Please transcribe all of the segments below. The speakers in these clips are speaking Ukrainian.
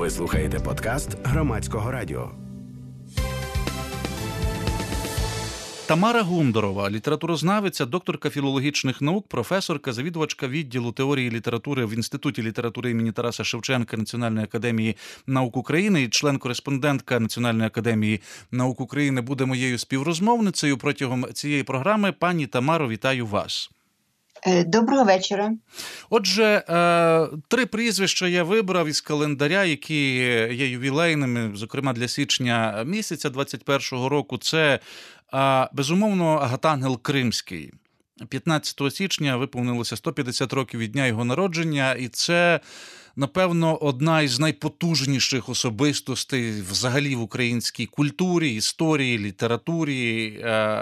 Ви слухаєте подкаст Громадського радіо. Тамара Гундорова – літературознавиця, докторка філологічних наук, професорка, завідувачка відділу теорії літератури в Інституті літератури імені Тараса Шевченка Національної академії наук України і член-кореспондентка Національної академії наук України буде моєю співрозмовницею протягом цієї програми. Пані Тамаро, вітаю вас. Доброго вечора. Отже, 3 прізвища я вибрав із календаря, які є ювілейними, зокрема для січня місяця 21-го року. Це, безумовно, Агатангел Кримський. 15 січня виповнилося 150 років від дня його народження, і це, напевно, одна із найпотужніших особистостей взагалі в українській культурі, історії, літературі,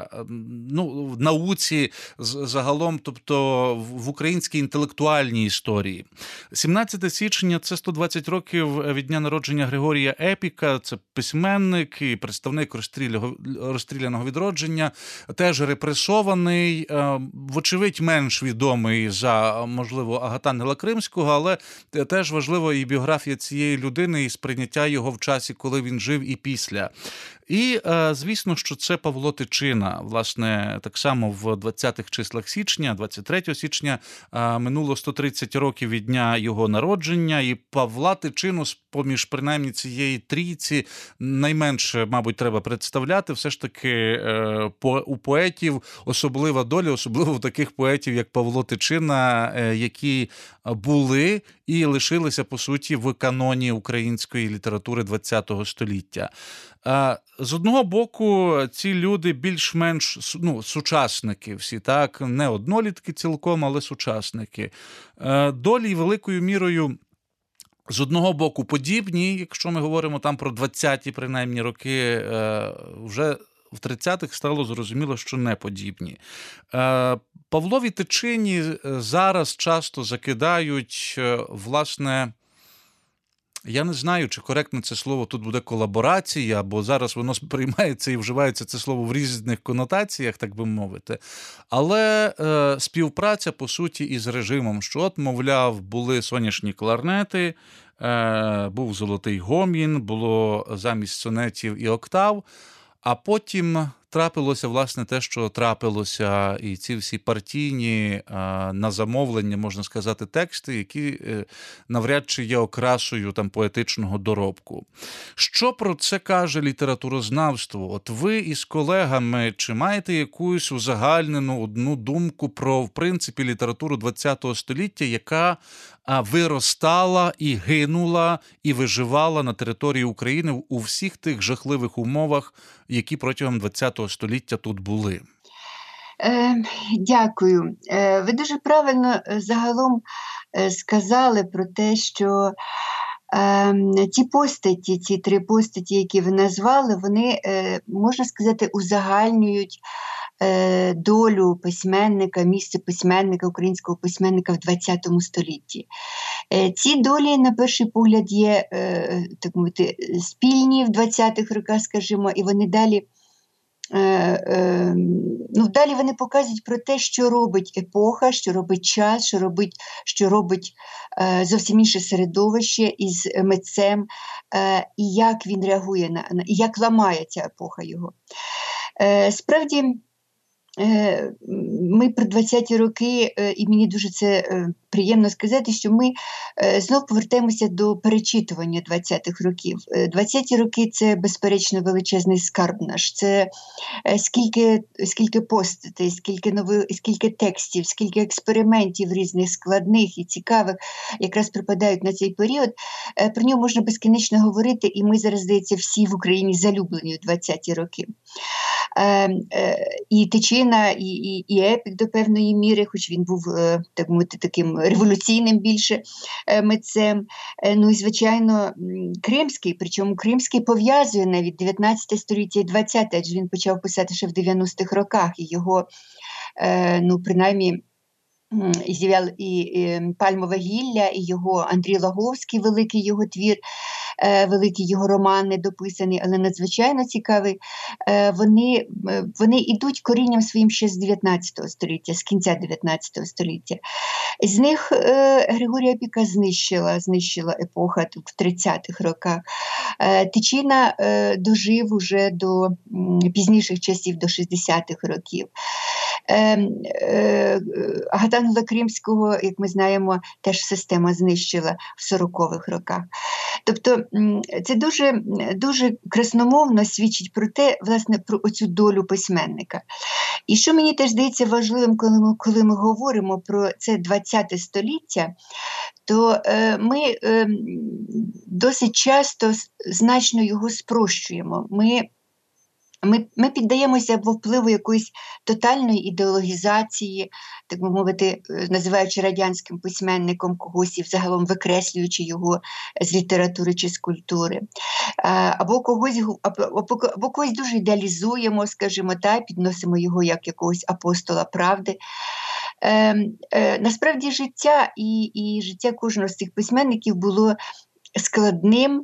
в науці загалом, тобто в українській інтелектуальній історії. 17 січня – це 120 років від дня народження Григорія Епіка, це письменник і представник розстріляного відродження, теж репресований, вочевидь менш відомий за, можливо, Агатангела Кримського, але теж важливо і біографія цієї людини, і сприйняття його в часі, коли він жив, і після. І, звісно, що це Павло Тичина. Власне, так само в 20-х числах січня, 23 січня, минуло 130 років від дня його народження, і Павла Тичину поміж, принаймні, цієї трійці найменше, мабуть, треба представляти. Все ж таки у поетів особлива доля, особливо в таких поетів, як Павло Тичина, які були і лишилися, по суті, в каноні української літератури ХХ століття. З одного боку, ці люди більш-менш сучасники всі, так, не однолітки цілком, але сучасники. Долі великою мірою з одного боку подібні, якщо ми говоримо там про 20-ті, принаймні, роки, вже в 30-х стало зрозуміло, що не подібні. Павлові Тичині зараз часто закидають, власне, я не знаю, чи коректно це слово тут буде колаборація, бо зараз воно сприймається і вживається це слово в різних конотаціях, так би мовити. Але співпраця, по суті, із режимом, що от, мовляв, були соняшні кларнети, був золотий гомін, було замість сонетів і октав, а потім трапилося, власне, те, що трапилося, і ці всі партійні на замовлення, можна сказати, тексти, які навряд чи є окрасою там поетичного доробку. Що про це каже літературознавство? От ви із колегами, чи маєте якусь узагальнену одну думку про, в принципі, літературу ХХ століття, яка виростала і гинула, і виживала на території України у всіх тих жахливих умовах, які протягом ХХ століття тут були? Дякую. Ви дуже правильно загалом сказали про те, що ці 3 постаті, які ви назвали, вони, можна сказати, узагальнюють долю письменника, місце письменника, українського письменника в ХХ столітті. Ці долі, на перший погляд, є, так мовити, спільні в 20-х роках, скажімо, і вони далі вони показують про те, що робить епоха, що робить час, що робить зовсім інше середовище із митцем, і як він реагує і як ламає ця епоха його. Справді, ми про 20-ті роки, і мені дуже це приємно сказати, що ми знов повертаємося до перечитування 20-х років. 20-ті роки – це, безперечно, величезний скарб наш. Це скільки постатей, скільки текстів, скільки експериментів різних складних і цікавих якраз припадають на цей період. Про нього можна безкінечно говорити, і ми зараз, здається, всі в Україні залюблені у 20-ті роки. І Тичина, і Епік до певної міри, хоч він був, так мовити, таким революційним більше митцем. Ну і, звичайно, Кримський, причому Кримський пов'язує навіть 19 століття і 20, адже він почав писати ще в 90-х роках, і його, принаймні, і «Пальмове гілля», і його Андрій Лаговський, великий його твір, великий його роман недописаний, але надзвичайно цікавий, вони йдуть корінням своїм ще з 19 століття, з кінця 19 століття. З них Григорія Опіка знищила епоха в 30-х роках. Тичина дожив уже до пізніших часів, до 60-х років. Гатангела Кримського, як ми знаємо, теж система знищила в 40-х роках. Тобто це дуже, дуже красномовно свідчить про те, власне, про оцю долю письменника. І що мені теж здається важливим, коли ми говоримо про це 20-те століття, то ми досить часто значно його спрощуємо. Ми піддаємося впливу якоїсь тотальної ідеологізації, так би мовити, називаючи радянським письменником когось і взагалом викреслюючи його з літератури чи з культури. Або когось дуже ідеалізуємо, скажімо так, підносимо його як якогось апостола правди. Насправді життя і життя кожного з цих письменників було складним,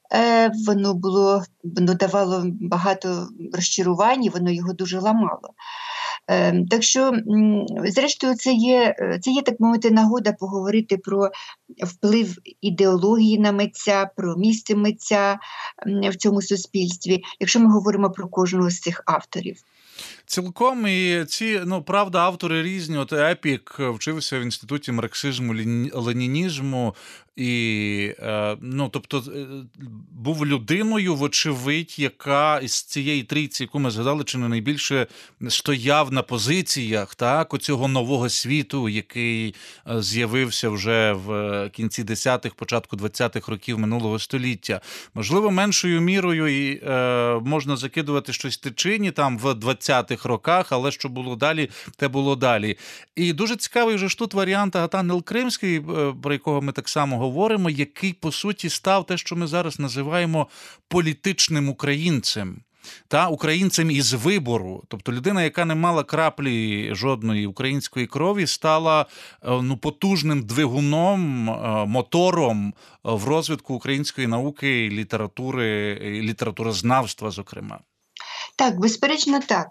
воно давало багато розчарувань, воно його дуже ламало. Так що, зрештою, це є, так мовити, нагода поговорити про вплив ідеології на митця, про місце митця в цьому суспільстві, якщо ми говоримо про кожного з цих авторів. Цілком, і ці, правда, автори різні. От Епік вчився в інституті марксизму, ленінізму, і, тобто, був людиною, вочевидь, яка із цієї трійці, яку ми згадали, чи не найбільше стояв на позиціях, так, оцього нового світу, який з'явився вже в кінці 10-х, початку 20-х років минулого століття. Можливо, меншою мірою і можна закидувати щось Тичині там в 20-х роках, але що було далі, те було далі. І дуже цікавий вже ж тут варіант Гатангел Кримський, про якого ми так само говоримо, який, по суті, став те, що ми зараз називаємо політичним українцем. Українцем із вибору. Тобто людина, яка не мала краплі жодної української крові, стала потужним двигуном, мотором в розвитку української науки, літератури, літературознавства, зокрема. Так, безперечно, так.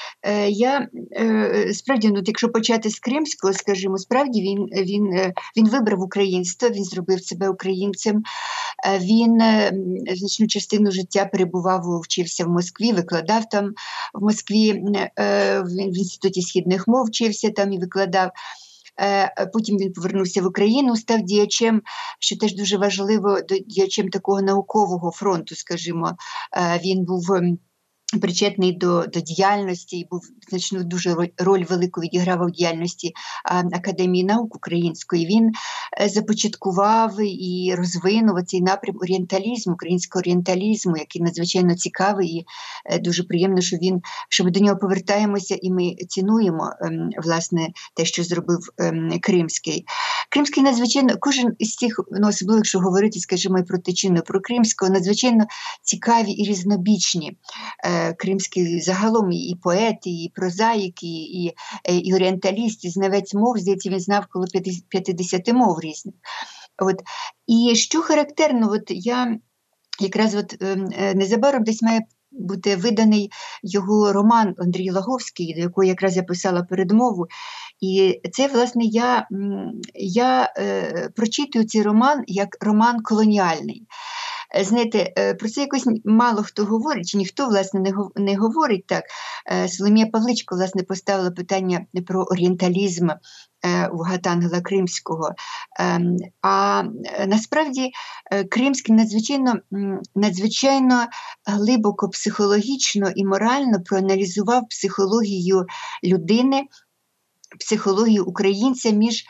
Справді, якщо почати з Кримського, скажімо, справді він вибрав українство, він зробив себе українцем, він значну частину життя перебував, вчився в Москві, викладав там в Москві, в Інституті східних мов вчився там і викладав. Потім він повернувся в Україну, став діячем, що теж дуже важливо, діячем такого наукового фронту, скажімо. Він був причетний до діяльності і був значну дуже роль велику відіграв у діяльності Академії наук української. Він започаткував і розвинув цей напрям орієнталізму, українського орієнталізму, який надзвичайно цікавий, і дуже приємно, що ми до нього повертаємося і ми цінуємо, власне, те, що зробив Кримський. Кримський надзвичайно, кожен із цих, особливо якщо говорити, скажімо, і про Тичину, про Кримського, надзвичайно цікаві і різнобічні. Кримський загалом і поет, і прозаїк, і орієнталіст, і знавець мов, здається, він знав коло 50 мов різних. І що характерно, я якраз незабаром десь має бути виданий його роман Андрій Лаговський, до якого якраз я писала передмову. І це, власне, я прочитую цей роман як роман колоніальний. Знаєте, про це якось мало хто говорить, чи ніхто, власне, не говорить так. Соломія Павличко, власне, поставила питання про орієнталізм у Гатангела Кримського. А насправді Кримський надзвичайно глибоко психологічно і морально проаналізував психологію людини, психологію українця між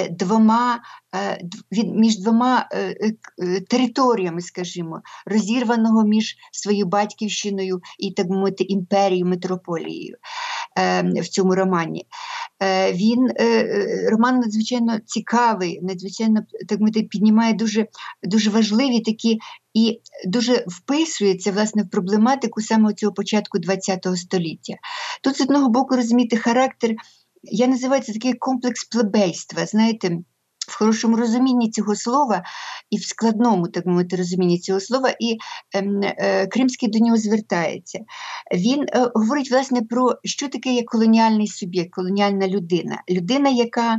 двома територіями, скажімо, розірваного між своєю батьківщиною і, так мовити, імперією, метрополією в цьому романі. Роман надзвичайно цікавий, надзвичайно, так мовити, піднімає дуже, дуже важливі такі і дуже вписується, власне, в проблематику саме цього початку ХХ століття. Тут, з одного боку, розумієте, характер, я називаю це такий комплекс плебейства, знаєте, в хорошому розумінні цього слова і в складному, так мовити, розумінні цього слова, і Кримський до нього звертається. Він говорить, власне, про що таке є колоніальний суб'єкт, колоніальна людина. Людина,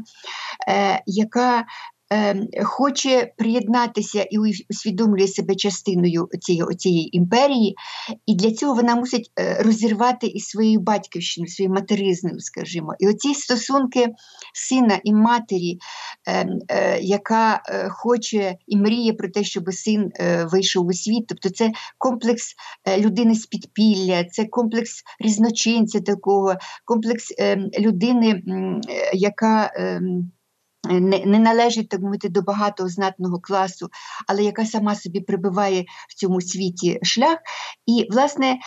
яка хоче приєднатися і усвідомлює себе частиною цієї імперії, і для цього вона мусить розірвати із своєю батьківщиною, своєю материзною, скажімо. І оці стосунки сина і матері, яка хоче і мріє про те, щоб син вийшов у світ, тобто це комплекс людини з підпілля, це комплекс різночинця такого, комплекс людини, яка не належить, так мовити, до багатого знатного класу, але яка сама собі прибиває в цьому світі шлях, і, власне,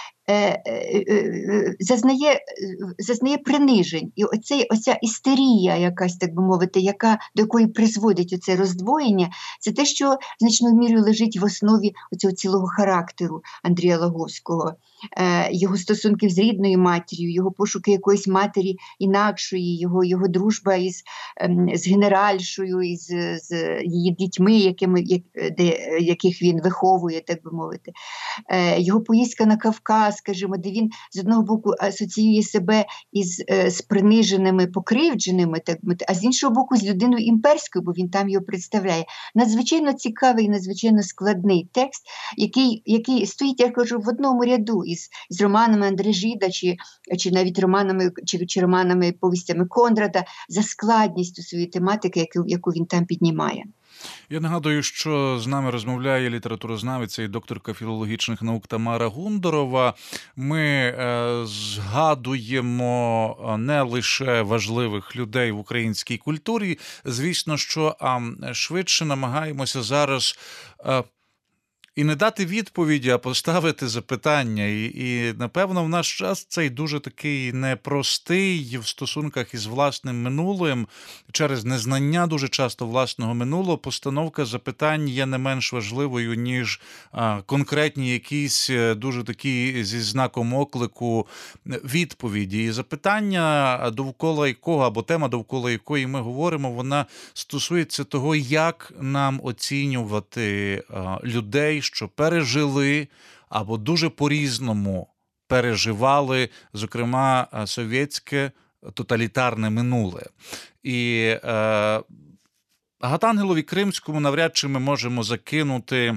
зазнає принижень. І оця істерія якась, так би мовити, до якої призводить оце роздвоєння, це те, що значною мірою лежить в основі оцього цілого характеру Андрія Лаговського, його стосунків з рідною матір'ю, його пошуки якоїсь матері інакшої, його дружба з генеральшою, з її дітьми, яких він виховує, так би мовити. Його поїздка на Кавказ, скажімо, де він з одного боку асоціює себе з приниженими, покривдженими, так мовити, а з іншого боку з людиною імперською, бо він там його представляє. Надзвичайно цікавий і надзвичайно складний текст, який стоїть, я кажу, в одному ряду із романами Андре Жида, чи навіть романами, чи романами, повістями Конрада, за складністю своєї тематики, яку він там піднімає. Я нагадую, що з нами розмовляє літературознавиця і докторка філологічних наук Тамара Гундорова. Ми згадуємо не лише важливих людей в українській культурі, звісно, що швидше намагаємося зараз і не дати відповіді, а поставити запитання. І, напевно, в наш час цей дуже такий непростий в стосунках із власним минулим, через незнання дуже часто власного минулого, постановка запитань є не менш важливою, ніж конкретні якісь дуже такі зі знаком оклику відповіді. І запитання, довкола якого, або тема, довкола якої ми говоримо, вона стосується того, як нам оцінювати людей, що пережили або дуже по-різному переживали, зокрема, совєтське тоталітарне минуле. І Гатангелові Кримському навряд чи ми можемо закинути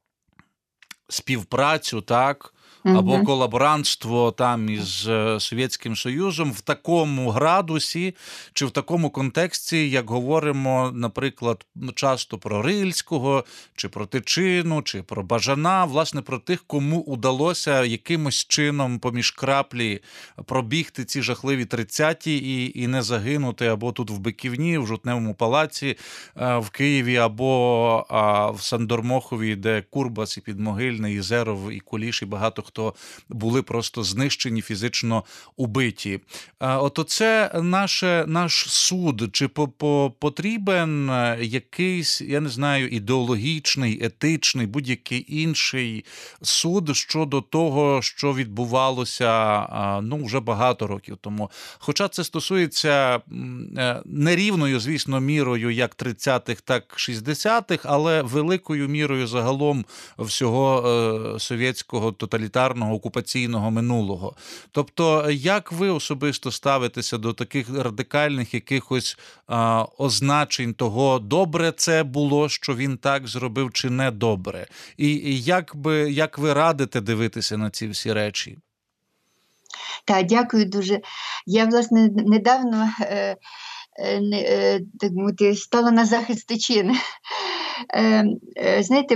співпрацю, так, або колаборантство там із Совєтським Союзом в такому градусі чи в такому контексті, як говоримо, наприклад, часто про Рильського, чи про Тичину, чи про Бажана, власне, про тих, кому удалося якимось чином поміж краплі пробігти ці жахливі 30-ті і не загинути або тут в Биківні, в Жовтневому палаці в Києві, або в Сандормохові, де Курбас, і Підмогильний, і Зеров, і Куліш, і багато хто були просто знищені, фізично убиті. От оце наш суд. Чи потрібен якийсь, я не знаю, ідеологічний, етичний, будь-який інший суд щодо того, що відбувалося, вже багато років тому. Хоча це стосується нерівною, звісно, мірою як 30-х, так 60-х, але великою мірою загалом всього совєтського тоталітарного окупаційного минулого. Тобто, як ви особисто ставитеся до таких радикальних якихось означень того, добре це було, що він так зробив, чи не добре? І як ви радите дивитися на ці всі речі? Так, дякую дуже. Я, власне, недавно так мовити, стала на захист Тичини. Знаєте,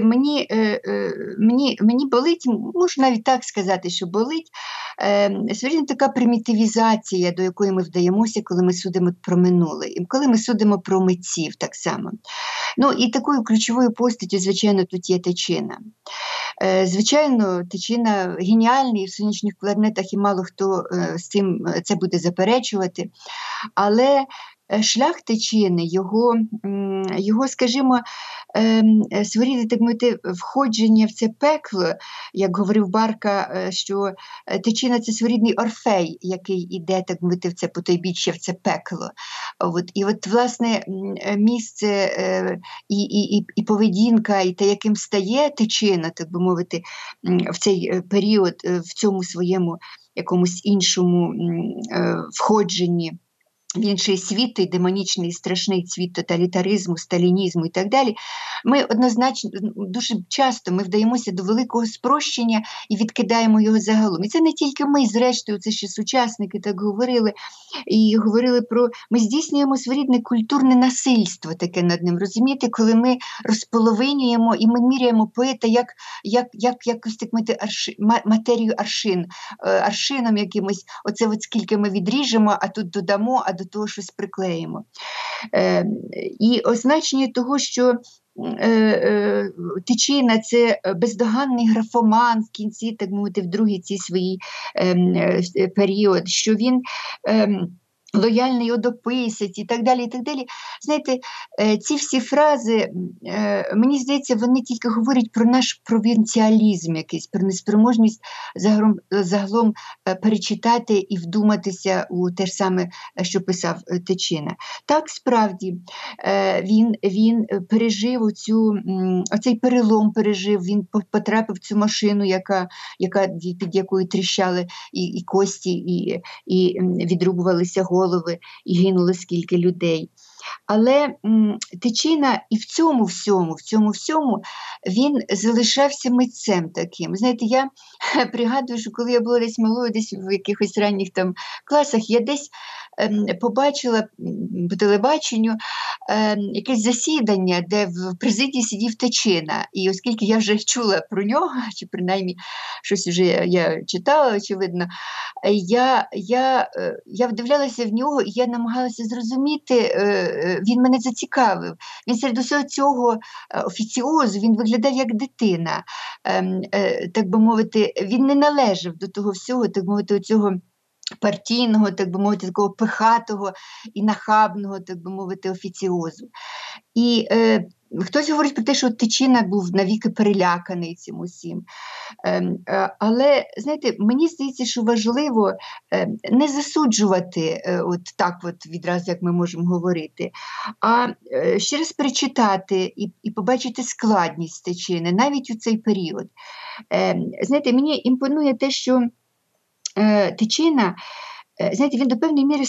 мені болить, можу навіть так сказати, що болить, своєрідна така примітивізація, до якої ми вдаємося, коли ми судимо про минуле, і коли ми судимо про митців так само. І такою ключовою постаттю, звичайно, тут є Тичина. Звичайно, Тичина геніальний в сонячних кларнетах, і мало хто з цим це буде заперечувати, але шлях Тичини, його, скажімо, своєрідне, так мовити, входження в це пекло, як говорив Барка, що Тичина – це своєрідний Орфей, який іде, так мовити, в це потойбіччя, в це пекло. І от, власне, місце і поведінка, і те, яким стає Тичина, так би мовити, в цей період, в цьому своєму якомусь іншому входженні в інший світ, той демонічний, страшний світ тоталітаризму, сталінізму і так далі, ми однозначно, дуже часто ми вдаємося до великого спрощення і відкидаємо його загалом. І це не тільки ми, зрештою, це ще сучасники так говорили, і говорили про, ми здійснюємо своєрідне культурне насильство таке над ним, розумієте, коли ми розполовинюємо і ми міряємо поета як якось так мати матерію аршином якимось, оце от скільки ми відріжемо, а тут додамо, а до того щось приклеїмо. І означення того, що Тичина – це бездоганний графоман в кінці, так мовити, в другий цій своїй період, що він лояльний одописець і так далі, і так далі. Знаєте, ці всі фрази, мені здається, вони тільки говорять про наш провінціалізм якийсь, про неспроможність загалом перечитати і вдуматися у те ж саме, що писав Тичина. Так, справді, він пережив оцей перелом, він потрапив в цю машину, під якою тріщали і кості, і відрубувалися голови, і гинуло скільки людей. Але Тичина і в цьому всьому він залишався митцем таким. Знаєте, я пригадую, що коли я була десь малою, десь в якихось ранніх там класах, я десь побачила по телебаченню якесь засідання, де в президії сидів Тичина. І оскільки я вже чула про нього, чи принаймні щось вже я читала, очевидно, я вдивлялася в нього, і я намагалася зрозуміти, він мене зацікавив. Він серед усього цього офіціозу, він виглядав як дитина, так би мовити, він не належав до того всього, так мовити, цього партійного, так би мовити, такого пихатого і нахабного, так би мовити, офіціозу. І хтось говорить про те, що Тичина був навіки переляканий цим усім. Але, знаєте, мені здається, що важливо не засуджувати от так от відразу, як ми можемо говорити, а ще раз перечитати і побачити складність Тичини, навіть у цей період. Знаєте, мені імпонує те, що Тичина, знаєте, він до певної міри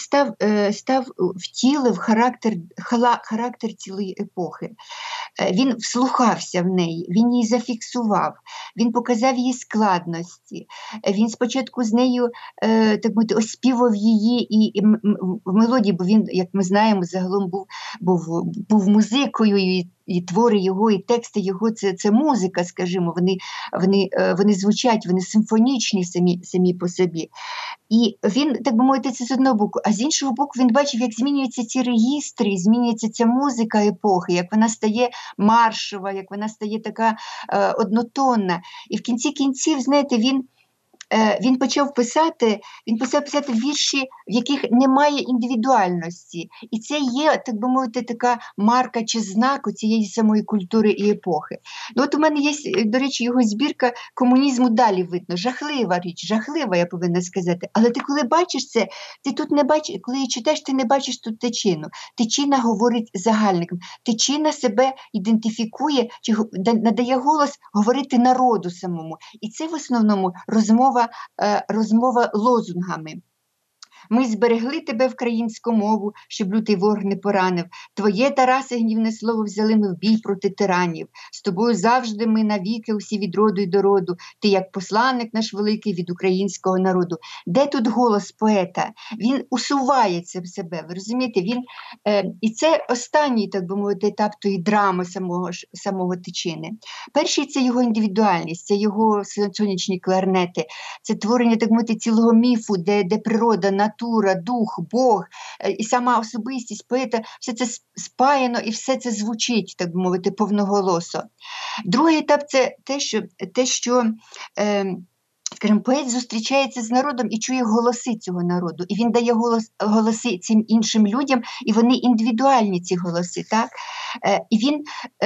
втілив характер цілої епохи. Він вслухався в неї, він її зафіксував, він показав її складності, він спочатку з нею, так мовити, оспівав її і в мелодії, бо він, як ми знаємо, загалом був музикою, і твори його, і тексти його – це музика, скажімо, вони звучать, вони симфонічні самі по собі. І він, так би мовити, це з одного боку, а з іншого боку він бачив, як змінюються ці регістри, змінюється ця музика епохи, як вона стає маршова, як вона стає така однотонна. І в кінці кінців, знаєте, він почав писати вірші, в яких немає індивідуальності. І це є, так би мовити, така марка чи знак цієї самої культури і епохи. Ну, от у мене є, до речі, його збірка «Комунізму далі видно». Жахлива річ, жахлива, я повинна сказати. Але ти коли бачиш це, ти тут не бачиш, коли її читаєш, ти не бачиш тут Тичину. Тичина говорить загальником. Тичина себе ідентифікує, чи надає голос говорити народу самому. І це в основному розмова лозунгами. Ми зберегли тебе, вкраїнську мову, щоб лютий ворог не поранив. Твоє, Тарасе, гнівне слово взяли ми в бій проти тиранів. З тобою завжди ми навіки усі від роду й до роду. Ти як посланник наш великий від українського народу. Де тут голос поета? Він усувається в себе, ви розумієте? І це останній, так би мовити, етап тої драми самого Тичини. Перший – це його індивідуальність, це його сонячні кларнети, це творення, так мовити, цілого міфу, де природа, натура, дух, Бог і сама особистість поета, все це спаяно і все це звучить, так би мовити, повноголосо. Другий етап – це те, що скажімо, поет зустрічається з народом і чує голоси цього народу, і він дає голоси цим іншим людям, і вони індивідуальні, ці голоси, так? І він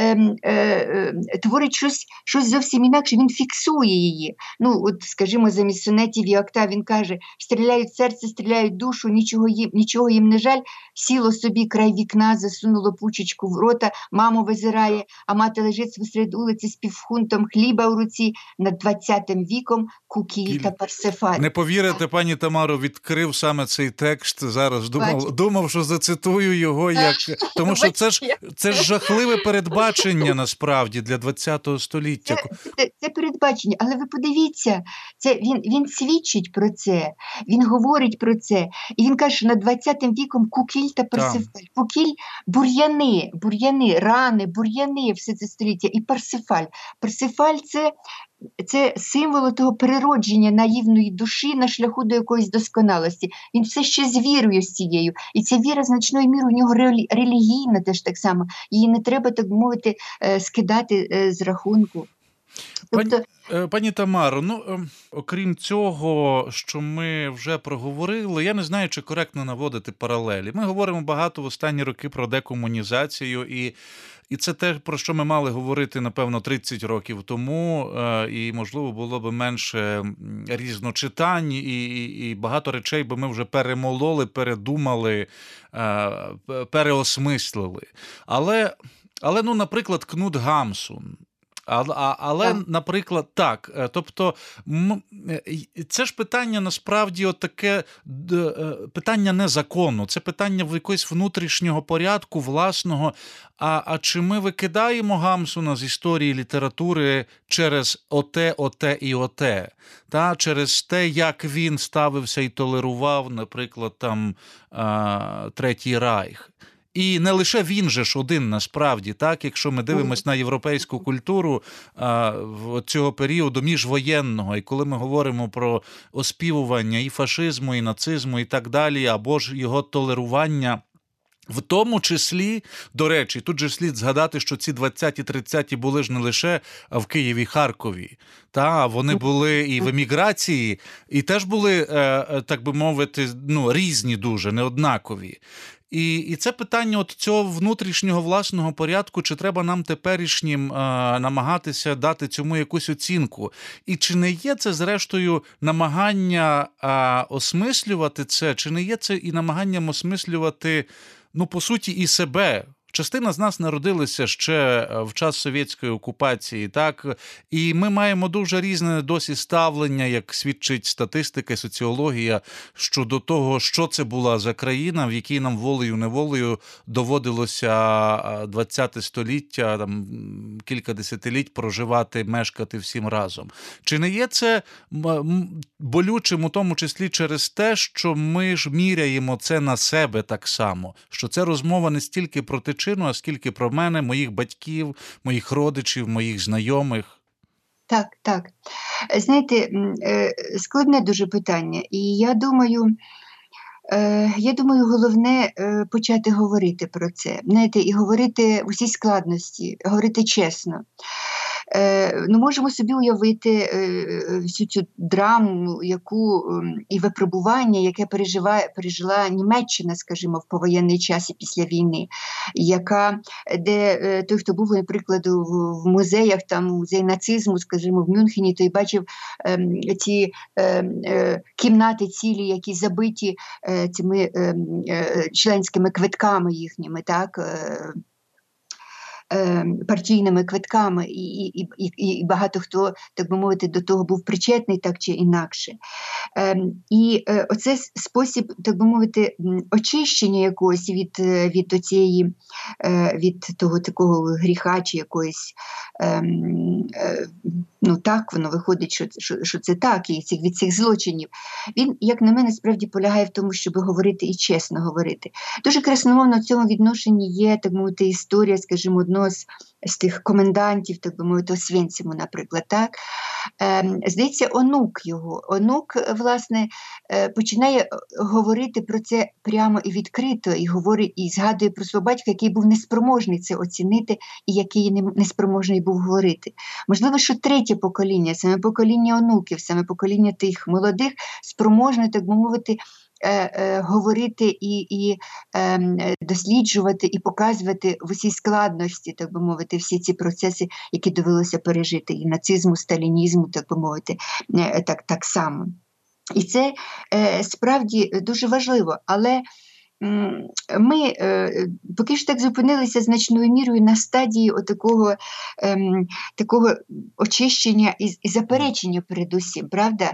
творить щось зовсім інакше, він фіксує її. Ну, от, скажімо, замість сонетів і октав він каже: стріляють серце, стріляють душу, нічого їм не жаль, сіло собі край вікна, засунуло пучечку в рота, маму визирає, а мати лежить посеред вулиці з півфунтом хліба в руці, над 20-м віком Кукіль та Парсифаль. Не повірите, пані Тамаро, відкрив саме цей текст зараз, думав, що зацитую його, тому що це ж жахливе передбачення насправді для ХХ століття. Це передбачення, але ви подивіться, він свідчить про це, він говорить про це, і він каже, що над 20-м віком Кукіль та Парсифаль. Кукіль – бур'яни, рани, бур'яни все це століття, і Парсифаль. Парсифаль – це символ того переродження наївної душі на шляху до якоїсь досконалості. Він все ще звірує з цією. І ця віра значною мірою у нього релігійна теж так само. Її не треба, так мовити, скидати з рахунку. Пані Тамаро, окрім цього, що ми вже проговорили, я не знаю, чи коректно наводити паралелі. Ми говоримо багато в останні роки про декомунізацію, і це те, про що ми мали говорити, напевно, 30 років тому, і, можливо, було б менше різночитань, і багато речей би ми вже перемололи, передумали, переосмислили. Але, наприклад, Кнут Гамсун. Але, наприклад, так, тобто, це ж питання, насправді, таке питання не закону, це питання в якогось внутрішнього порядку, власного. А чи ми викидаємо Гамсуна з історії літератури через оте і оте? Через те, як він ставився і толерував, наприклад, там, Третій Райх? І не лише він же ж один, насправді, так, якщо ми дивимося на європейську культуру цього періоду міжвоєнного, і коли ми говоримо про оспівування і фашизму, і нацизму, і так далі, або ж його толерування, в тому числі, до речі, тут же слід згадати, що ці 20-30 були ж не лише в Києві, Харкові, вони були і в еміграції, і теж були, так би мовити, різні дуже, неоднакові. І це питання цього внутрішнього власного порядку, чи треба нам теперішнім намагатися дати цьому якусь оцінку. І чи не є це, зрештою, намагання осмислювати це, чи не є це і намаганням осмислювати, по суті, і себе? Частина з нас народилися ще в час совєтської окупації, так? І ми маємо дуже різне досі ставлення, як свідчить статистика і соціологія, щодо того, що це була за країна, в якій нам волею-неволею доводилося ХХ століття, там, кілька десятиліть проживати, мешкати всім разом. Чи не є це болючим у тому числі через те, що ми ж міряємо це на себе так само, що це розмова не стільки про причину, а скільки про мене, моїх батьків, моїх родичів, моїх знайомих? Так. Знаєте, складне дуже питання. І я думаю, головне почати говорити про це. Знаєте, і говорити в усій складності, говорити чесно. Можемо собі уявити всю цю драму, і випробування, яке пережила Німеччина, скажімо, в повоєнний час і після війни, де той, хто був, наприклад, в музеях, там музей нацизму, скажімо, в Мюнхені, той бачив ці кімнати цілі, які забиті цими членськими квитками їхніми, так, партійними квитками, і багато хто, так би мовити, до того був причетний так чи інакше. І оце спосіб, так би мовити, очищення якогось від того такого гріха чи якоїсь, так воно виходить, що це так, і від цих злочинів. Він, як на мене, справді полягає в тому, щоб говорити і чесно говорити. Дуже красномовно в цьому відношенні є, так мовити, історія, скажімо, одного з тих комендантів, так би мовити, Освенциму, наприклад, так? Здається, онук його. Онук, власне, починає говорити про це прямо і відкрито, і говорить, і згадує про свого батька, який був неспроможний це оцінити, і який неспроможний був говорити. Можливо, що третє покоління, саме покоління онуків, саме покоління тих молодих, спроможне, так би мовити, говорити і досліджувати, і показувати в усій складності, так би мовити, всі ці процеси, які довелося пережити, і нацизму, сталінізму, так би мовити, так само. І це справді дуже важливо, але ми поки що так зупинилися значною мірою на стадії такого очищення і заперечення передусім, правда?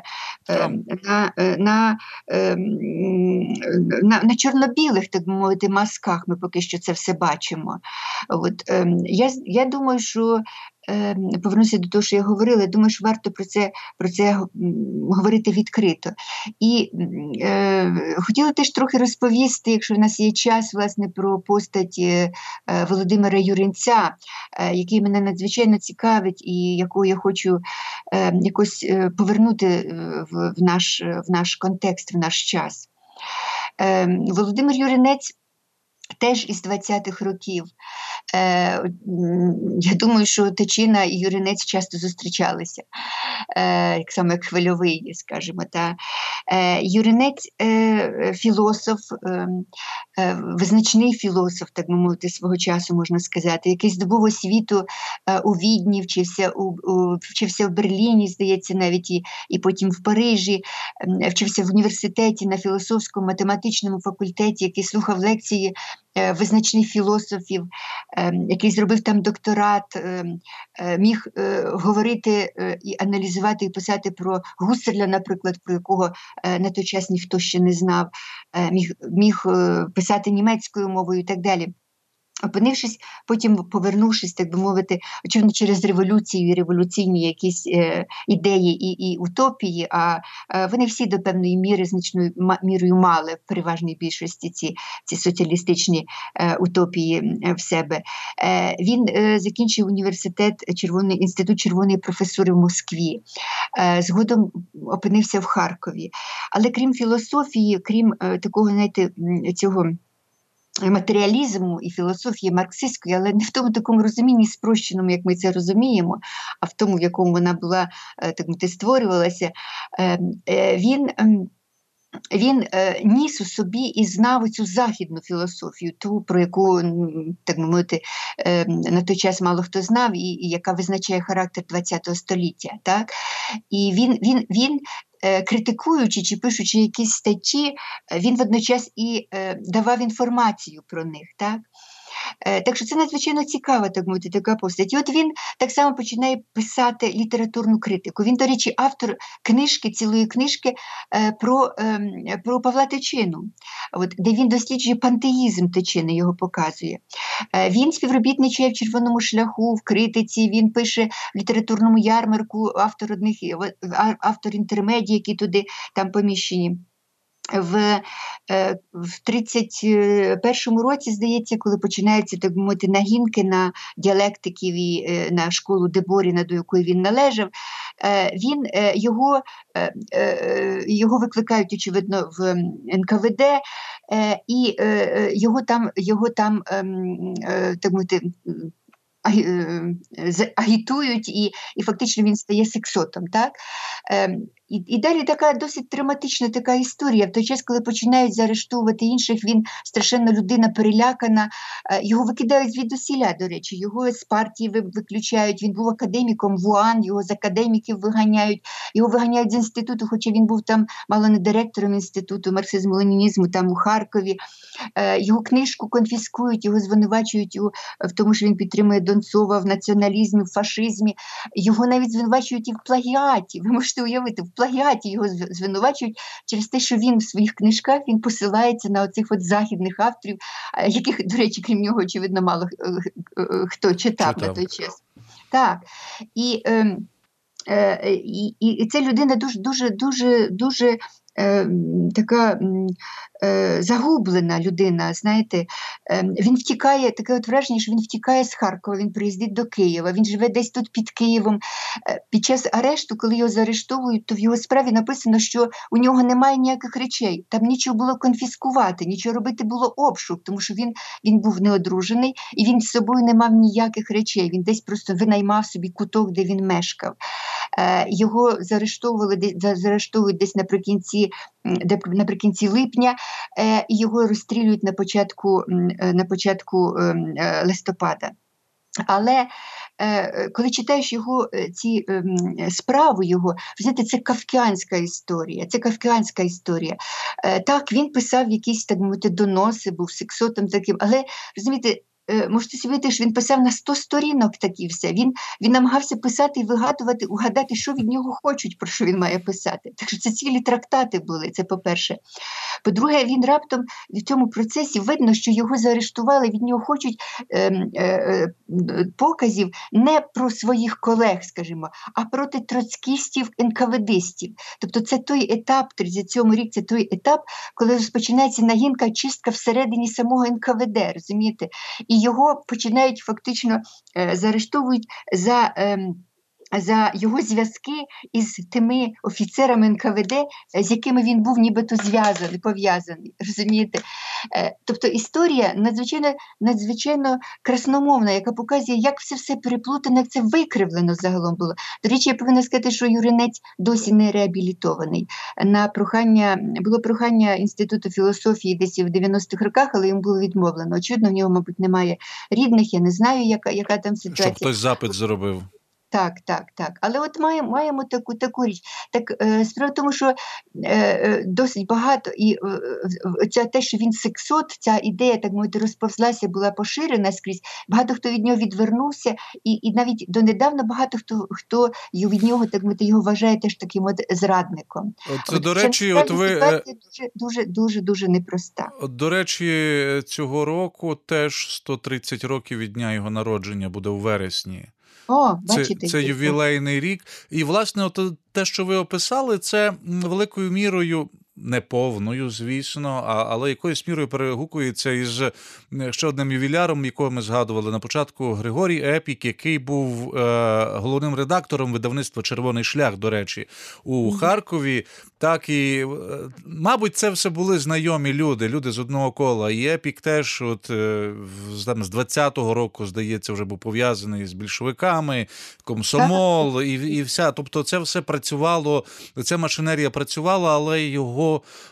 На чорно-білих, так би мовити, мазках ми поки що це все бачимо. От, я думаю, що повернуся до того, що я говорила, я думаю, що варто про це говорити відкрито. І хотіла теж трохи розповісти, якщо в нас є час, власне, про постать Володимира Юринця, який мене надзвичайно цікавить і яку я хочу якось повернути в наш контекст, в наш час. Володимир Юринець теж із 20-х років. Я думаю, що Тичина і Юринець часто зустрічалися, так само як Хвильовий, скажімо. Юринець філософ, визначний філософ, так би мовити, свого часу, можна сказати, який здобув освіту у Відні, вчився в Берліні, здається, навіть і потім в Парижі, вчився в університеті на філософському математичному факультеті, який слухав лекції визначних філософів, який зробив там докторат, міг говорити і аналізувати і писати про Гусserля, наприклад, про якого на той час ніхто ще не знав, міг писати німецькою мовою і так далі. Опинившись, потім повернувшись, так би мовити, очевидно, через революцію і революційні якісь ідеї і утопії, а вони всі до певної міри, значною мірою мали в переважній більшості ці соціалістичні утопії в себе. Він закінчив інститут червоної професури в Москві, згодом опинився в Харкові. Але крім філософії, крім такого, знаєте, цього матеріалізму і філософії марксистської, але не в тому такому розумінні спрощеному, як ми це розуміємо, а в тому, в якому вона була, так мовити, створювалася, він ніс у собі і знав цю західну філософію, ту, про яку, так мовити, на той час мало хто знав, і яка визначає характер ХХ століття. Так? І він критикуючи чи пишучи якісь статті, він водночас і давав інформацію про них. Так? Так що це надзвичайно цікава, так мовити, така постать. І от він так само починає писати літературну критику. Він, до речі, автор цілої книжки про Павла Тичину, де він досліджує пантеїзм Тичини, його показує. Він співробітничає в «Червоному шляху», в критиці, він пише в літературному ярмарку, автор інтермедії, які туди там поміщені. В 31-му році, здається, коли починаються, так мовити, нагінки на діалектиків і на школу Деборіна, до якої він належав, його викликають, очевидно, в НКВД, і його там так мовити, агітують, і фактично він стає сексотом. Так? І далі така досить драматична така історія. В той час, коли починають заарештовувати інших, він страшенно людина перелякана, його викидають звідусіля, до речі, його з партії виключають, він був академіком в УАН, його з академіків виганяють, його виганяють з інституту, хоча він був там мало не директором інституту марксизму-ленінізму там у Харкові. Його книжку конфіскують, його звинувачують в тому, що він підтримує Донцова в націоналізмі, в фашизмі. Його навіть звинувачують і в плагіаті. Ви можете уявити, в плагіаті його звинувачують через те, що він в своїх книжках він посилається на оцих от західних авторів, яких, до речі, крім нього, очевидно, мало хто читав на той час. Так. І ця людина дуже така загублена людина, знаєте, він втікає, таке от враження, що він втікає з Харкова, він приїздить до Києва, він живе десь тут під Києвом. Під час арешту, коли його заарештовують, то в його справі написано, що у нього немає ніяких речей, там нічого було конфіскувати, нічого робити було обшук, тому що він був неодружений і він з собою не мав ніяких речей, він десь просто винаймав собі куток, де він мешкав. Його заарештовують десь наприкінці липня, і його розстрілюють на початку листопада. Але коли читаєш ці справи його, знаєте, це кавказька історія. Так, він писав якісь, так мовити, доноси, був сексотом таким, але, розумієте, можете собі уявити, що він писав на 100 сторінок такі все. Він намагався писати і вигадувати, угадати, що від нього хочуть, про що він має писати. Так що це цілі трактати були, це по-перше. По-друге, він раптом в цьому процесі видно, що його заарештували, від нього хочуть показів не про своїх колег, скажімо, а проти троцкістів-НКВДистів. Тобто це той етап, 37-й рік, це той етап, коли розпочинається нагінка, чистка всередині самого НКВД, розумієте? І його починають фактично заарештовують за його зв'язки із тими офіцерами НКВД, з якими він був нібито пов'язаний, розумієте? Тобто історія надзвичайно красномовна, яка показує, як це все переплутано, як це викривлено загалом було. До речі, я повинна сказати, що Юринець досі не реабілітований. Було прохання Інституту філософії десь в 90-х роках, але йому було відмовлено. Очевидно, в нього, мабуть, немає рідних, я не знаю, яка там ситуація. Щоб хтось запит зробив. Так. Але от маємо таку річ. Справа в тому, що досить багато, і те, що він сексот, ця ідея, так мовити, розповзлася, була поширена скрізь, багато хто від нього відвернувся, і навіть донедавна багато хто від нього, так мовити, його вважає теж таким от зрадником. До речі, дуже непроста. До речі, цього року теж 130 років від дня його народження буде у вересні. Бачите, це ювілейний рік. І, власне, те, що ви описали, це великою мірою, не повною, звісно, але якоюсь мірою перегукується із ще одним ювіляром, якого ми згадували на початку, Григорій Епік, який був головним редактором видавництва «Червоний шлях», до речі, у Харкові. Так, і, мабуть, це все були знайомі люди з одного кола. І Епік теж з 20-го року, здається, вже був пов'язаний з більшовиками, комсомол і вся. Тобто це все працювало, ця машинерія працювала, але його,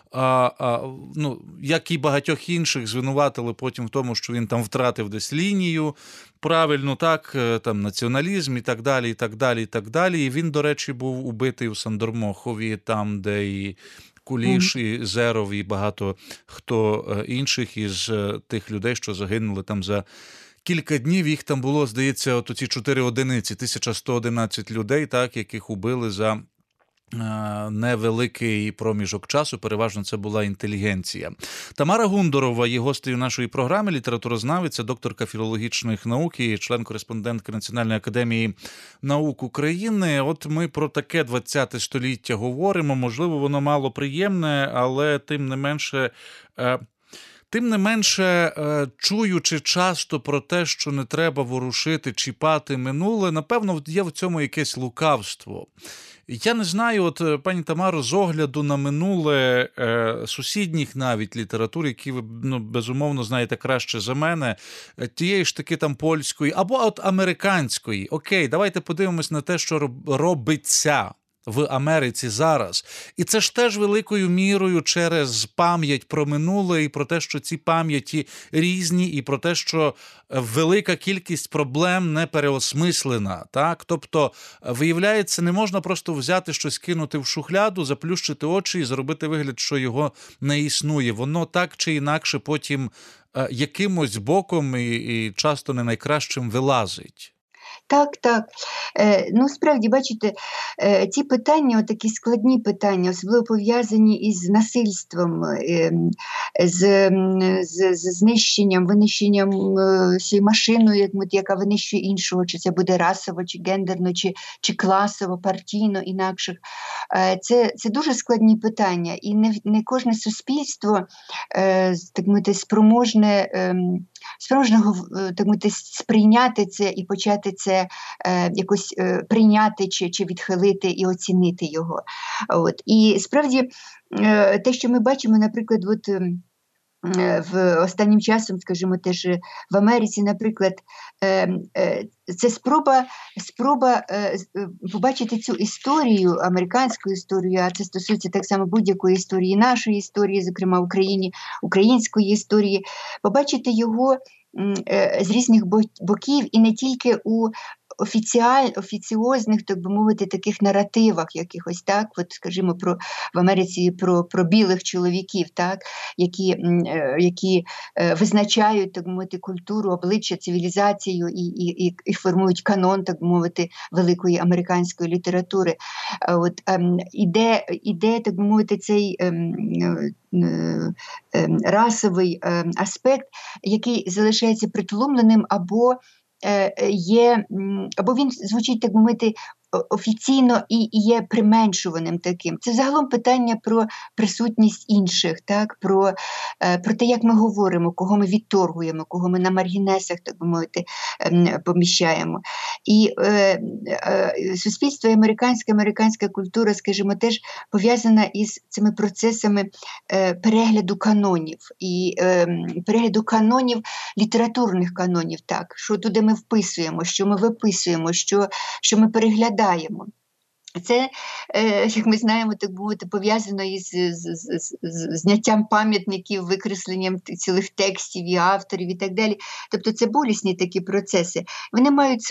як і багатьох інших, звинуватили потім в тому, що він там втратив десь лінію, правильно, так, там націоналізм і так далі, і так далі, і так далі. І він, до речі, був убитий у Сандормохові, там, де і Куліш, і Зеров, і багато хто інших із тих людей, що загинули там за кілька днів. Їх там було, здається, от ці 4 одиниці, 1111 людей, так, яких убили за невеликий проміжок часу, переважно це була інтелігенція. Тамара Гундорова є гостею нашої програми, літературознавиця, докторка філологічних наук і член-кореспондентка Національної академії наук України. От ми про таке 20-те століття говоримо, можливо, воно мало приємне, але тим не менше, чуючи часто про те, що не треба ворушити, чіпати минуле, напевно, є в цьому якесь лукавство. Я не знаю, от, пані Тамаро, з огляду на минуле сусідніх навіть літератур, які ви, безумовно, знаєте краще за мене, тієї ж таки там польської, або от американської. Окей, давайте подивимось на те, що робиться в Америці зараз. І це ж теж великою мірою через пам'ять про минуле і про те, що ці пам'яті різні, і про те, що велика кількість проблем не переосмислена. Так? Тобто, виявляється, не можна просто взяти щось, кинути в шухляду, заплющити очі і зробити вигляд, що його не існує. Воно так чи інакше потім якимось боком і часто не найкращим вилазить. Так. Ну, справді, бачите, ці питання, такі складні питання, особливо пов'язані із насильством, з знищенням, винищенням цією машиною, яка винищує іншого, чи це буде расово, чи гендерно, чи класово, партійно, інакших. Це дуже складні питання, і не кожне суспільство, так мовити, спроможного так мовити, сприйняти це і почати це якось прийняти чи відхилити і оцінити його. І справді те, що ми бачимо, наприклад, в останнім часом, скажімо, теж в Америці, наприклад, це спроба побачити цю історію, американську історію, а це стосується так само будь-якої історії, нашої історії, зокрема в Україні, української історії, побачити його з різних боків і не тільки у офіціозних, так би мовити, таких наративах якихось, так, скажімо, в Америці про білих чоловіків, так, які визначають, так би мовити, культуру, обличчя, цивілізацію і формують канон, так би мовити, великої американської літератури. Іде, так би мовити, цей расовий аспект, який залишається притлумленим або він звучить, так би мовити, офіційно і є применшуваним таким. Це загалом питання про присутність інших, так? Про те, як ми говоримо, кого ми відторгуємо, кого ми на маргінесах, так би мовити, поміщаємо. І суспільство і американська культура, скажімо, теж пов'язана із цими процесами перегляду канонів. І перегляду канонів, літературних канонів, так? Що туди ми вписуємо, що ми виписуємо, що ми переглядаємо. Це, як ми знаємо, так би мовити, пов'язано із зняттям пам'ятників, викресленням цілих текстів і авторів і так далі. Тобто це болісні такі процеси. Вони мають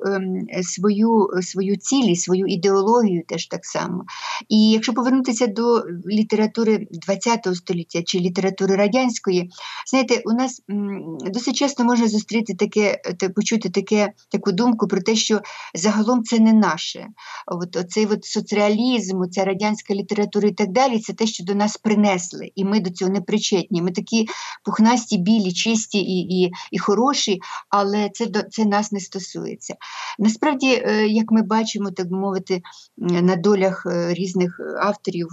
свою ціль, свою ідеологію теж так само. І якщо повернутися до літератури ХХ століття чи літератури радянської, знаєте, у нас досить часто можна зустріти почути таку думку про те, що загалом це не наше. Цей соціалізм, ця радянська література і так далі, це те, що до нас принесли, і ми до цього не причетні. Ми такі пухнасті, білі, чисті і хороші, але це нас не стосується. Насправді, як ми бачимо, так би мовити, на долях різних авторів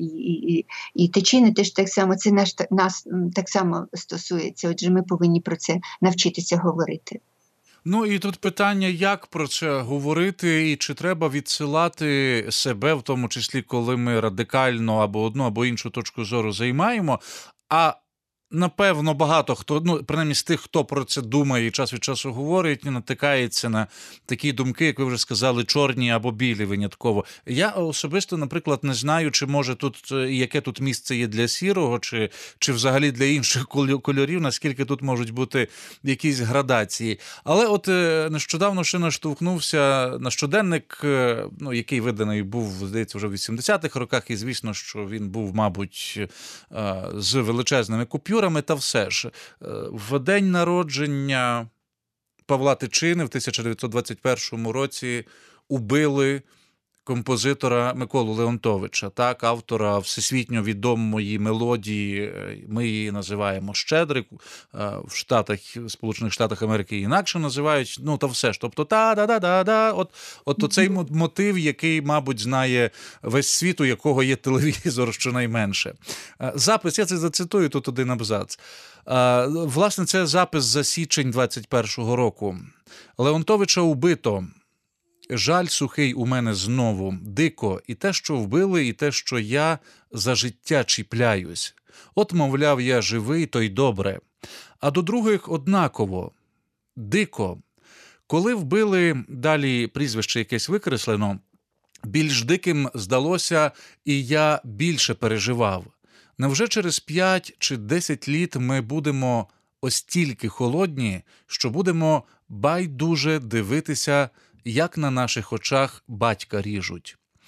і течини, теж так само, це нас так само стосується. Отже, ми повинні про це навчитися говорити. Ну і тут питання, як про це говорити, і чи треба відсилати себе, в тому числі, коли ми радикально або одну, або іншу точку зору займаємо, а напевно, багато хто, принаймні з тих, хто про це думає і час від часу говорить, натикається на такі думки, як ви вже сказали, чорні або білі винятково. Я особисто, наприклад, не знаю, чи може тут, яке тут місце є для сірого, чи взагалі для інших кольорів, наскільки тут можуть бути якісь градації. Але от нещодавно ще наштовхнувся на щоденник, який виданий був, здається, вже в 80-х роках, і звісно, що він був, мабуть, з величезними купюрами. Та все ж, в день народження Павла Тичини в 1921 році убили композитора Миколу Леонтовича, так, автора всесвітньо відомої мелодії, ми її називаємо «Щедрик», в Сполучених Штатах Америки інакше називають, та все ж, тобто та-да-да-да-да, от оцей мотив, який, мабуть, знає весь світ, у якого є телевізор, щонайменше. Запис, я це зацитую, тут один абзац. Власне, це запис за січень 21-го року. Леонтовича убито. Жаль сухий у мене знову, дико, і те, що вбили, і те, що я за життя чіпляюсь. От, мовляв, я живий, то й добре. А до других однаково. Дико. Коли вбили, далі прізвище якесь викреслено, більш диким здалося, і я більше переживав. Невже через 5 чи 10 літ ми будемо ось тільки холодні, що будемо байдуже дивитися, як на наших очах батька ріжуть.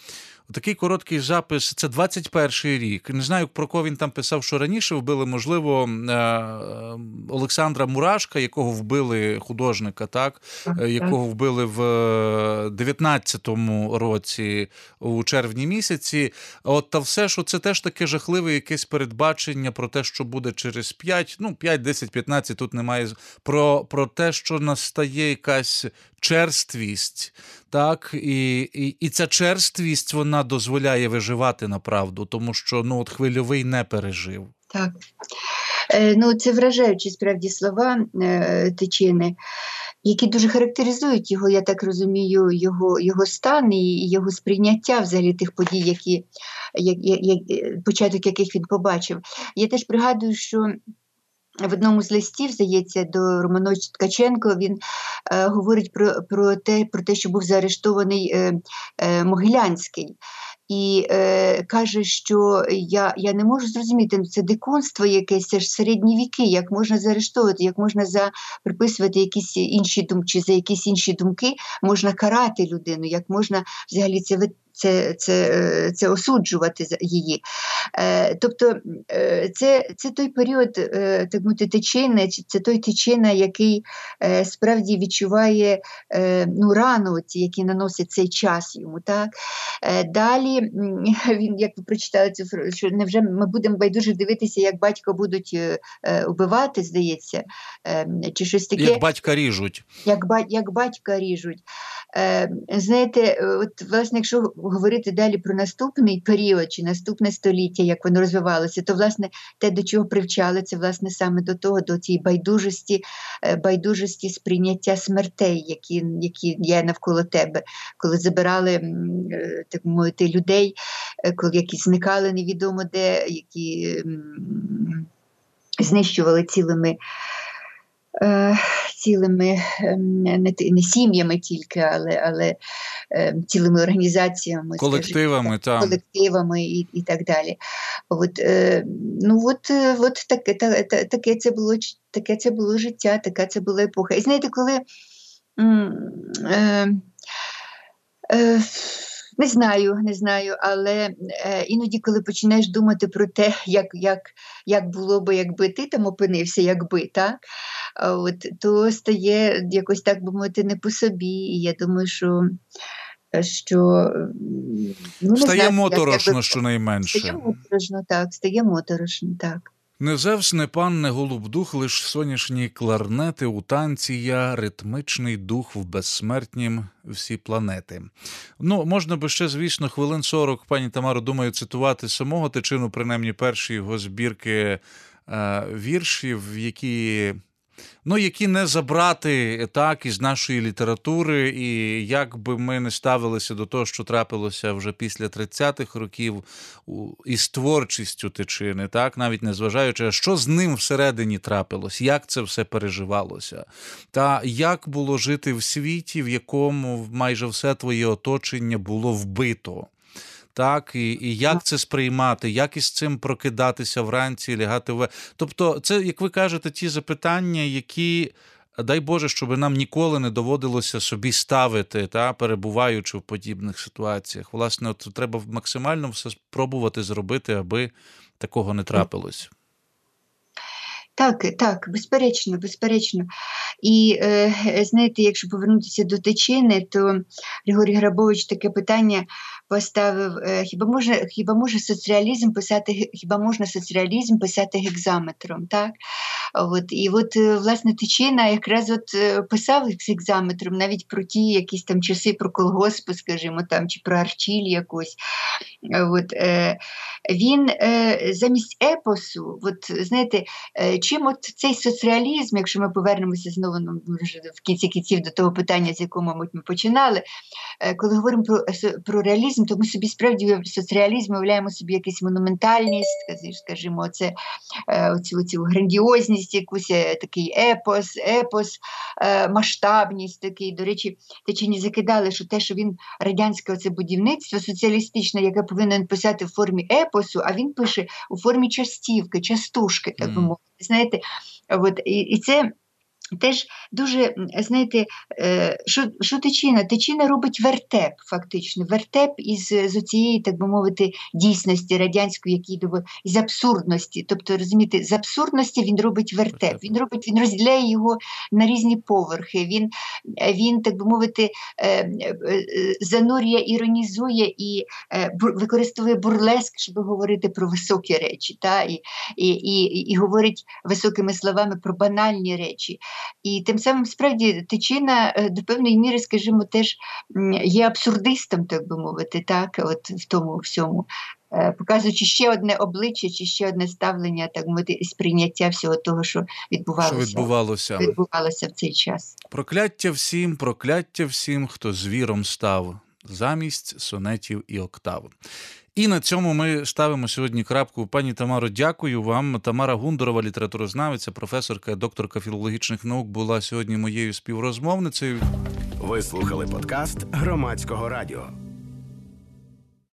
Такий короткий запис, це 21-й рік. Не знаю, про кого він там писав, що раніше вбили, можливо, Олександра Мурашка, якого вбили художника, так? Якого вбили в 19-му році у червні місяці. От та все, що це теж таке жахливе якесь передбачення про те, що буде через 5, 5, 10, 15, тут немає, про те, що настає якась черствість, так, і ця черствість, вона дозволяє виживати на правду, тому що, Хвильовий не пережив. Так. Це вражаючі, справді, слова Тичини, які дуже характеризують його, я так розумію, його стан і його сприйняття взагалі тих подій, початок яких він побачив. Я теж пригадую, що в одному з листів, здається, до Романовича Ткаченко він говорить про те, що був заарештований Могилянський. І каже, що я не можу зрозуміти, це дикунство якесь, це ж середні віки, як можна заарештовувати, як можна приписувати якісь інші думки, чи за якісь інші думки можна карати людину, як можна взагалі це осуджувати її. Тобто це той період, так мовити, Тичини, це той Тичина, який справді відчуває рану, які наносить цей час йому. Так? Далі він, як ви прочитали цю фразу, що невже ми будемо байдуже дивитися, як батька будуть убивати, здається, чи щось таке. Як батька ріжуть. Як батька ріжуть. Знаєте, от, власне, якщо говорити далі про наступний період чи наступне століття, як воно розвивалося, то, власне, те, до чого привчали, це, власне, саме до цієї байдужості сприйняття смертей, які є навколо тебе, коли забирали, так мовити, людей, які зникали невідомо де, які знищували цілими не сім'ями тільки, але цілими організаціями, колективами, колективами і так далі. Таке це було життя, така це була епоха. І знаєте, коли не знаю, але іноді, коли починаєш думати про те, як було би, якби ти там опинився, так? То стає якось, так би мовити, не по собі. І я думаю, що стає моторошно, щонайменше. Стає моторошно, так. Не Зевс, не пан, не голубдух, лиш сонячні кларнети, у танці я, ритмичний дух в безсмертнім всі планети. Можна би ще, звісно, хвилин 40, пані Тамаро, думаю, цитувати самого Тичину, принаймні перші його збірки віршів, які не забрати так із нашої літератури, і як би ми не ставилися до того, що трапилося вже після 30-х років із творчістю Тичини, так, навіть не зважаючи, що з ним всередині трапилось, як це все переживалося, та як було жити в світі, в якому майже все твоє оточення було вбито. Так, і як це сприймати, як із цим прокидатися вранці, лягати Тобто це, як ви кажете, ті запитання, які, дай Боже, щоб нам ніколи не доводилося собі ставити, перебуваючи в подібних ситуаціях. Власне, треба максимально все спробувати зробити, аби такого не трапилось. Так, безперечно. І, знаєте, якщо повернутися до Тичини, то Григорій Грабович таке питання поставив, хіба можна соцреалізм писати гекзаметром, так? І власне, Тичина якраз писав з гекзаметром навіть про ті якісь там часи, про колгоспи, скажімо, чи про Арчіль якось. Він замість епосу, знаєте, чим цей соцреалізм, якщо ми повернемося знову в кінці кінців до того питання, з якого, мабуть, ми починали, коли говоримо про реалізм, то ми собі справді в соцреалізмі уявляємо собі якусь монументальність, скажімо, оцю грандіозність, якусь такий епос, масштабність такий. До речі, Тичині закидали, що те, що він радянське оце будівництво соціалістичне, яке повинен писати в формі епосу, а він пише у формі частушки, так би мовити. Знаєте, і це теж дуже, знаєте, що Тичина? Тичина робить вертеп, фактично. Вертеп з цієї, так би мовити, дійсності радянської, із абсурдності. Тобто, розумієте, з абсурдності він робить вертеп. Він розділяє його на різні поверхи. Він, так би мовити, занурює, іронізує і використовує бурлеск, щоб говорити про високі речі, і говорить високими словами про банальні речі. І тим самим, справді, Тичина до певної міри, скажімо, теж є абсурдистом, так би мовити, от в тому всьому, показуючи ще одне обличчя чи ще одне ставлення, так мовити, сприйняття всього того, що відбувалося в цей час. Прокляття всім, хто звіром став, замість сонетів і октав. І на цьому ми ставимо сьогодні крапку. Пані Тамаро, дякую вам. Тамара Гундорова, літературознавиця, професорка, докторка філологічних наук, була сьогодні моєю співрозмовницею. Ви слухали подкаст Громадського радіо.